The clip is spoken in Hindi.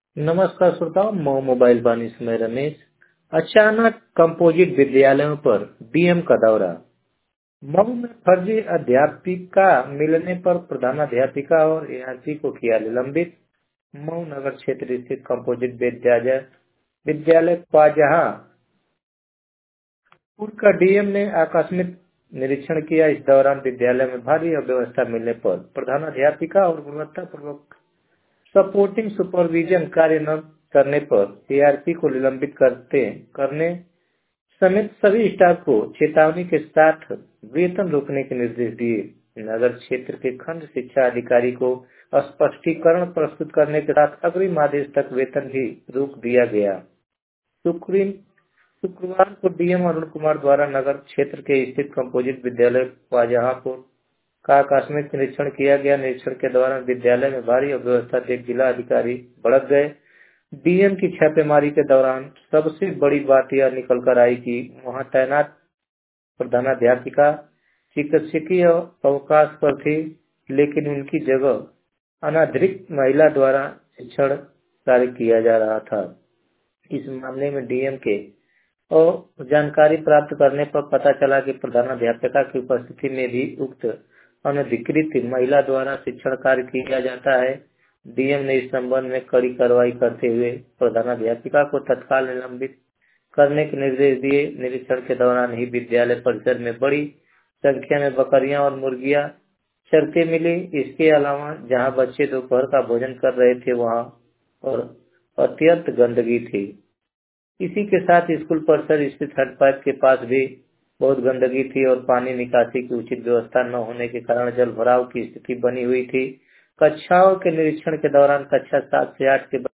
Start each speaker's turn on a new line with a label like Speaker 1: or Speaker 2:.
Speaker 1: नमस्कार श्रोताओं, मैं मोबाइल बानी समय रमेश। अचानक कंपोजिट विद्यालयों पर डीएम का दौरा। मऊ में फर्जी अध्यापिका मिलने पर प्रधानाध्यापिका और एआरपी को किया निलंबित। मऊ नगर क्षेत्र स्थित कंपोजिट विद्यालय शाहजहांपुर का डीएम ने आकस्मिक निरीक्षण किया। इस दौरान विद्यालय में भारी अव्यवस्था मिलने पर प्रधानाध्यापिका और गुणवत्तापूर्वक सपोर्टिंग सुपरविजन कार्य न करने पर एआरपी को निलंबित करने समेत सभी स्टाफ को चेतावनी के साथ वेतन रोकने के निर्देश दिए। नगर क्षेत्र के खंड शिक्षा अधिकारी को स्पष्टीकरण प्रस्तुत करने के साथ अग्रिम आदेश तक वेतन भी रोक दिया गया। शुक्रवार को डीएम अरुण कुमार द्वारा नगर क्षेत्र के स्थित कंपोजिट विद्यालय शाहजहांपुर का आकस्मिक निरीक्षण किया गया। निरीक्षण के दौरान विद्यालय में भारी अव्यवस्था देख जिला अधिकारी भड़क गए। डीएम की छापेमारी के दौरान सबसे बड़ी बात यह निकल कर आई कि वहां तैनात प्रधानाध्यापिका चिकित्सकीय अवकाश पर थी, लेकिन उनकी जगह अनाधिकृत महिला द्वारा शिक्षण कार्य किया जा रहा था। इस मामले में डीएम के और जानकारी प्राप्त करने पर पता चला कि प्रधानाध्यापिका की उपस्थिति में भी उक्त अनधिकृत महिला द्वारा शिक्षण कार्य किया जाता है। डीएम ने इस संबंध में कड़ी कार्रवाई करते हुए प्रधानाध्यापिका को तत्काल निलंबित करने के निर्देश दिए। निरीक्षण के दौरान ही विद्यालय परिसर में बड़ी संख्या में बकरियां और मुर्गियां चरते मिली। इसके अलावा जहां बच्चे दोपहर का भोजन कर रहे थे वहां और अत्यंत गंदगी थी। इसी के साथ स्कूल परिसर स्थित हैंडपंप के पास भी बहुत गंदगी थी और पानी निकासी की उचित व्यवस्था न होने के कारण जल भराव की स्थिति बनी हुई थी। कक्षाओं के निरीक्षण के दौरान कक्षा 7 से 8 के